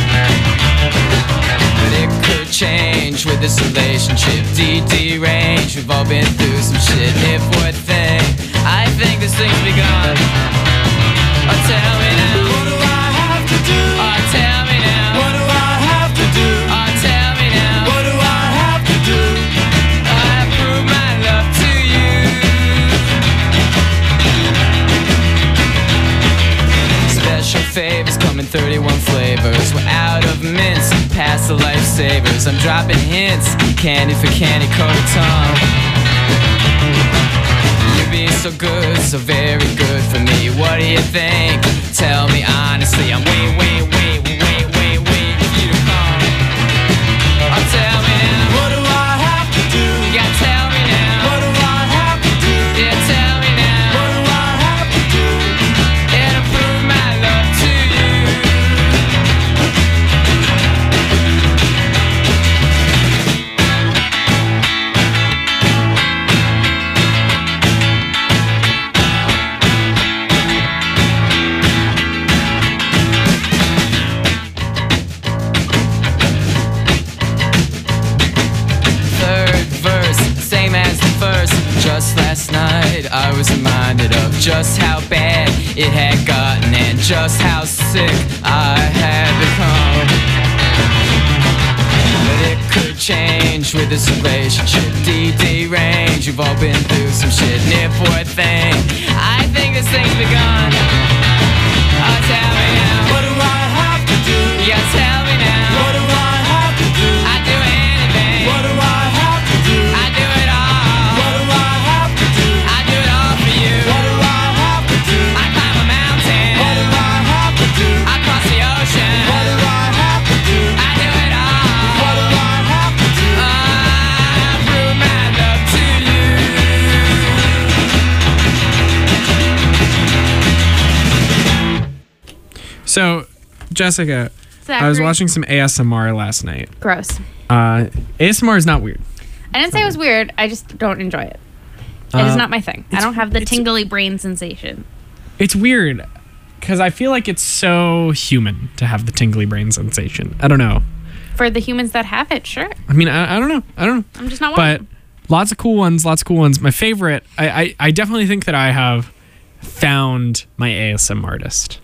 But it could change with this relationship. DD range, we've all been through some shit. If what thing, I think this thing's begun. Oh, tell me now, what do I have to do? Oh, tell me now, what do I have to do? Oh, tell me now, what do I have to do? I prove my love to you. Special favors come in 31 flavors. We're out of mints, past the lifesavers. I'm dropping hints, candy for candy coated tongue. You be so good, so very good for me. What do you think? Tell me honestly, I'm waiting for you to come. Oh, tell me now, what do I have to do? Yeah, tell me now, what do I have to do? Yeah, tell me now, what do I have to do? Yeah, to prove my love to you. Just last night I was reminded of just how bad it had gotten and just how sick I had become. But it could change with this relationship. DD range, we've all been through some shit. Near poor thing, I think this thing's begun. Oh, tell me now, what do I have to do? Yeah, tell me now, what do I have to do? I do anything. What do I have to do? I do it all. What do I have to do? I do it all for you. What do I have to do? I climb a mountain. What do I have to do? I cross the ocean. What do I have to do? I do it all. What do I have to do? I prove my love to you. So, Jessica, I was Zachary. watching some ASMR last night. Gross. ASMR is not weird. I didn't say it was weird. I just don't enjoy it. It is not my thing. I don't have the it's- tingly brain sensation. It's weird because I feel like it's so human to have the tingly brain sensation. I don't know. For the humans that have it, sure. I mean, I don't know. I don't know. I'm just not one. But lots of cool ones. My favorite, I definitely think that I have found my ASM artist.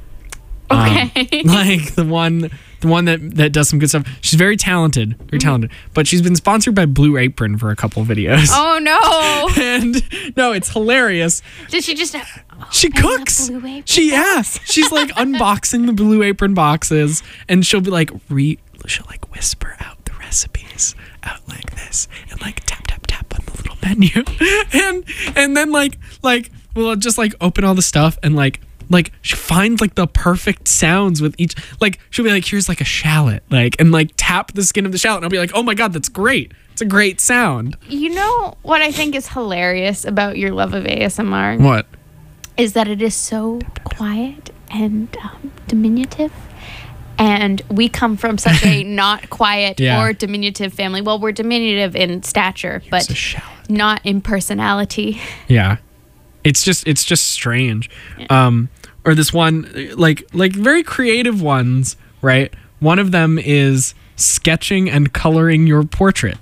Okay. Like the one that does some good stuff. She's very talented, but she's been sponsored by Blue Apron for a couple videos. Oh no! And no, it's hilarious. Did she just? She cooks. Blue Apron She's like unboxing the Blue Apron boxes, and she'll be like she'll like whisper out the recipes out like this, and like tap tap tap on the little menu, and then like we'll just like open all the stuff and like she finds like the perfect sounds with each, like she'll be like, here's like a shallot, like, and like tap the skin of the shallot, and I'll be like, oh my god, that's great. It's a great sound. You know what I think is hilarious about your love of ASMR? What? Is that it is so quiet and diminutive. And we come from such a not quiet Yeah. or diminutive family. Well, we're diminutive in stature, Here's but a shallot. not in personality. Yeah. It's just strange. Or this one, like very creative ones, right? One of them is sketching and coloring your portrait.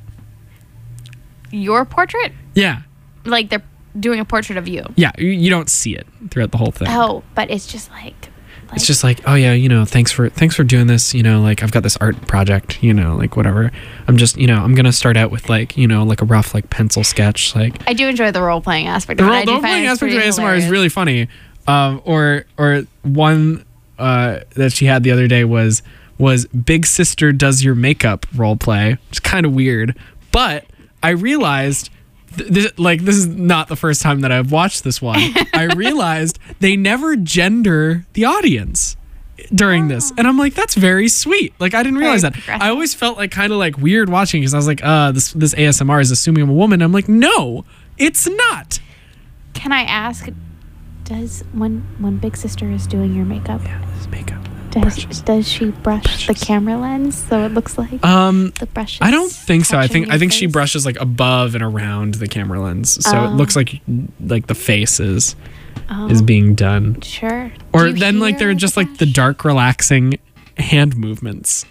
Your portrait? Yeah. Like they're doing a portrait of you. Yeah. You don't see it throughout the whole thing. Oh, but it's just like It's just like, oh yeah, thanks for doing this, like I've got this art project, like whatever. I'm just, I'm going to start out with like, like a rough like pencil sketch, like I do enjoy the role playing aspect the of it. I do role find playing it's aspect of pretty ASMR is hilarious. really funny. Or one that she had the other day was Big Sister Does Your Makeup role play. It's kind of weird, but I realized this is not the first time that I've watched this one. I realized they never gender the audience during this, and I'm like, that's very sweet. Like I didn't realize that. progressive. I always felt like kind of like weird watching because I was like, this ASMR is assuming I'm a woman. I'm like, no, it's not. Can I ask, does when Big Sister is doing your makeup, This is makeup. does she brush the camera lens so it looks like the brushes? I don't think so. I touching think your she face? brushes like above and around the camera lens, so it looks like the face is being done. Sure. Or Do you then like hear they're just like the brush? dark, relaxing hand movements.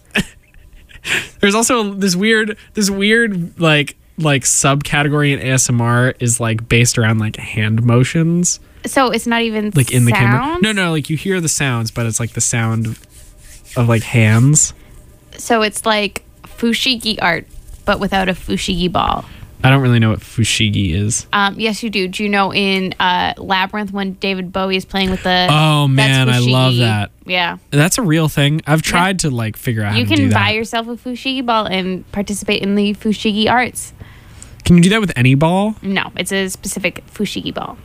There's also this weird like subcategory in ASMR is like based around like hand motions, So it's not even like in the camera. sounds? No, like you hear the sounds, but it's like the sound of like hands. So it's like fushigi art, but without a fushigi ball. I don't really know what fushigi is. Yes, you do. Do you know in Labyrinth when David Bowie is playing with the? Oh, that's man, I love fushigi. that. Yeah, That's a real thing. I've tried to like figure out how you to do can that. buy yourself a fushigi ball and participate in the fushigi arts. Can you do that with any ball? No, it's a specific fushigi ball.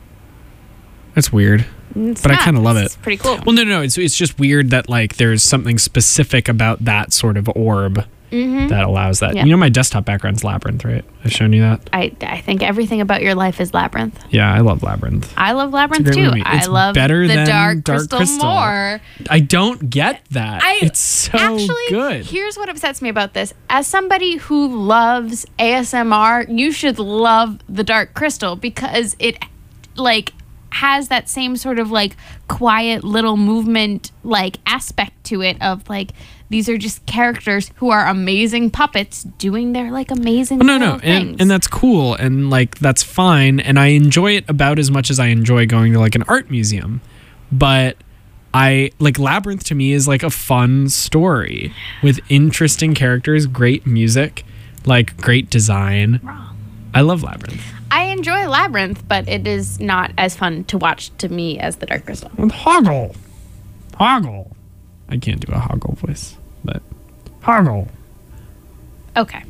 That's weird. It's But I not. kinda love It's it. pretty cool. Well, no. It's just weird that like there's something specific about that sort of orb that allows that. Yeah. You know, my desktop background's Labyrinth, right? I've shown you that. I think everything about your life is Labyrinth. Yeah, I love Labyrinth. I love Labyrinth It's a great too. movie. I It's love better the than Dark Dark Crystal Crystal. more. I don't get that. It's so Actually, good. Here's what upsets me about this. As somebody who loves ASMR, you should love the Dark Crystal because it like has that same sort of like quiet little movement like aspect to it of like these are just characters who are amazing puppets doing their like amazing No, little things. and that's cool, and like that's fine, and I enjoy it about as much as I enjoy going to like an art museum, but I like Labyrinth to me is like a fun story with interesting characters, great music, like great design. I love Labyrinth. I enjoy Labyrinth, but it is not as fun to watch to me as The Dark Crystal. With Hoggle. Hoggle. I can't do a Hoggle voice, but Hoggle. Okay.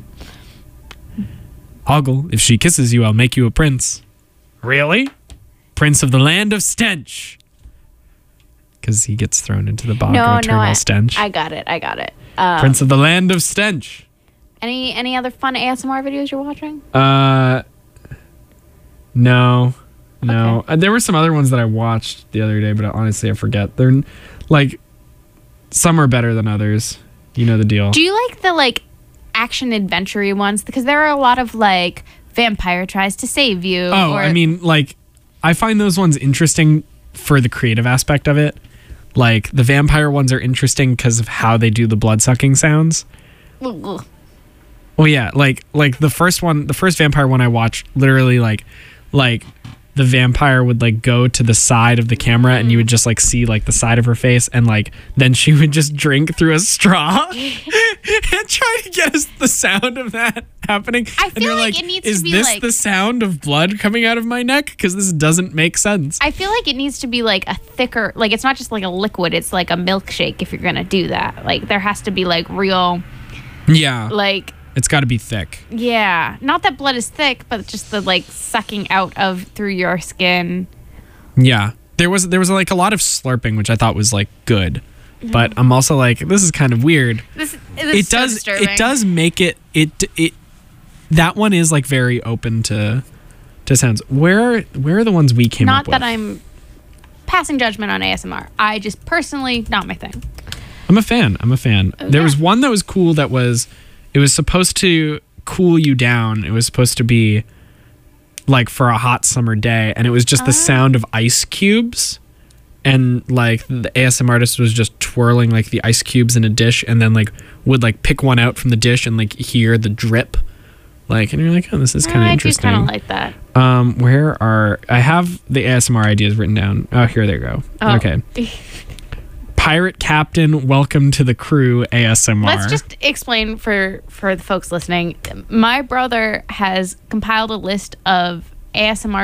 Hoggle, if she kisses you, I'll make you a prince. Really? Prince of the land of stench. Because he gets thrown into the bog of eternal stench. I got it. Prince of the land of stench. Any other fun ASMR videos you're watching? No. Okay. There were some other ones that I watched the other day, but honestly, I forget. They're like, some are better than others. You know the deal. Do you like the like action adventure-y ones? Because there are a lot of like vampire tries to save you. Oh, I mean, like, I find those ones interesting for the creative aspect of it. Like, the vampire ones are interesting because of how they do the blood-sucking sounds. Ugh. Well, yeah, like the first vampire one I watched, literally, like the vampire would, like, go to the side of the camera and you would just, like, see, like, the side of her face and, like, then she would just drink through a straw and try to get us the sound of that happening. I feel and you're like it needs to is be this like- the sound of blood coming out of my neck? Because this doesn't make sense. I feel like it needs to be like a thicker, like it's not just like a liquid, it's like a milkshake if you're gonna do that. Like there has to be like real, Yeah. like, It's got to be thick. yeah, not that blood is thick, but just the like sucking out of through your skin. Yeah. There was like a lot of slurping, which I thought was like good. But I'm also like, this is kind of weird. This is so disturbing. It does make it that one is like very open to sounds. Where are the ones we came Not up with? that I'm passing judgment on ASMR. I just personally, not my thing. I'm a fan. There was one that was cool it was supposed to cool you down. It was supposed to be like for a hot summer day, and it was just the sound of ice cubes. And like the ASMR artist was just twirling like the ice cubes in a dish, and then like would like pick one out from the dish and like hear the drip. Like, and you're like, oh, this is kind of interesting. I do kind of like that. I have the ASMR ideas written down. Oh, here they go. Oh. Okay. Pirate Captain, welcome to the crew ASMR. Let's just explain for the folks listening. My brother has compiled a list of ASMR